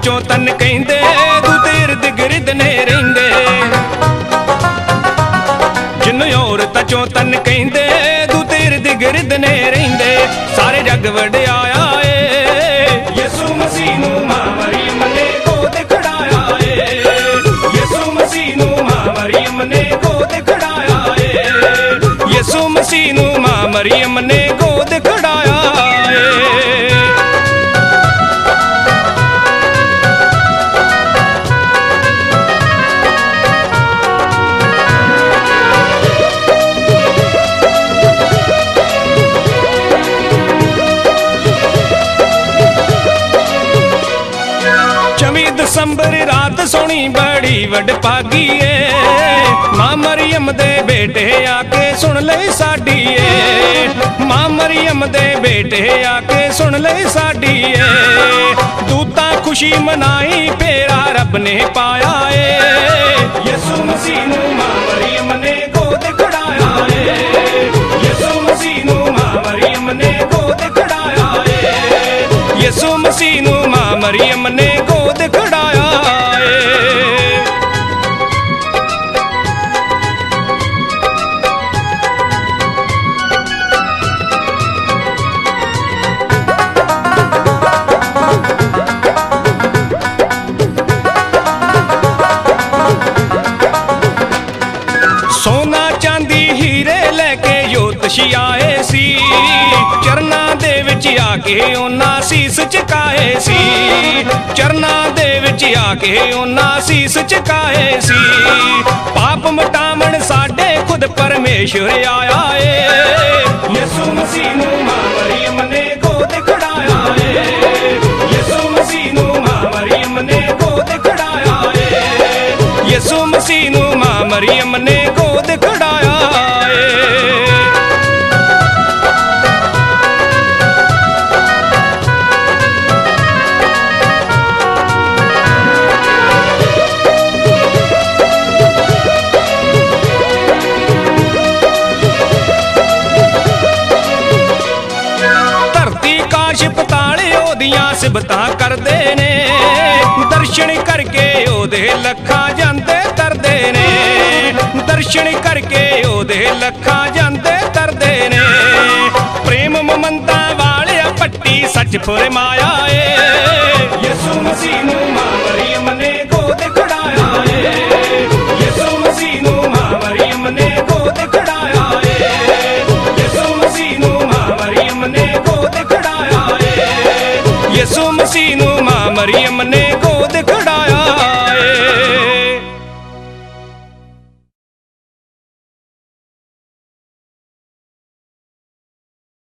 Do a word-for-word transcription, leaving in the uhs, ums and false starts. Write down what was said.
चों तन कहिंदे दूत इर्द गिर्द ने रहिंदे जिन्नू औरत चों तन कहिंदे दूत इर्द गिर्द ने रहिंदे सारे जग वड्याया ए यसू मसीह नू मां मरियम ने गोद खड़ाया ए यसू मसीह नू मां मरियम ने गोद खड़ाया ए यसू मसीह नू मां मरियम ने गोद खड़ाया ए दिसंबर रात सोनी बड़ी वडभागी ए मां मरियम दे बेटे आके सुन ले साडी ए मां मरियम दे बेटे आके सुन ले साडी ए दूता खुशी मनाई फेरा रब ने पाया ए यसू मसीह नू मां मरियम ने गोद खड़ाया ए यसू मसीह नू मां मरियम ने गोद खड़ाया ए यसू मसीह नू मां मरियम ने गोद खड़ाया सोना चांदी हीरे लेके योतशी आए सी चरना दे विच आके उन्हां सीस झुकाए सी चरना दे विच आके उन्हां सीस झुकाए सी पाप मिटावण साडे खुद परमेश्वर आया ए यसू मसीह नू मां मरियम ने गोद खड़ाया ए यसू मसीह नू मां मरियम ने गोद खड़ाया ए यसू मसीह नू मां मरियम ने गोद खड़ाया ए सिबतां करदे ने दर्शन करके ओदे लखां जांदे तरदे ने दर्शन करके ओदे लखां जांदे तरदे ने प्रेम ममता वाले पट्टी सच फरमाया ए यसू मसीह नू मां मरियम ने गोद खड़ाया ए यसू मसीह नू मां मरियम ने गोद खड़ाया ए यसू मसीह नू मां मरियम ने गोद खड़ाया ए यसू मसीह नू मां मरियम ने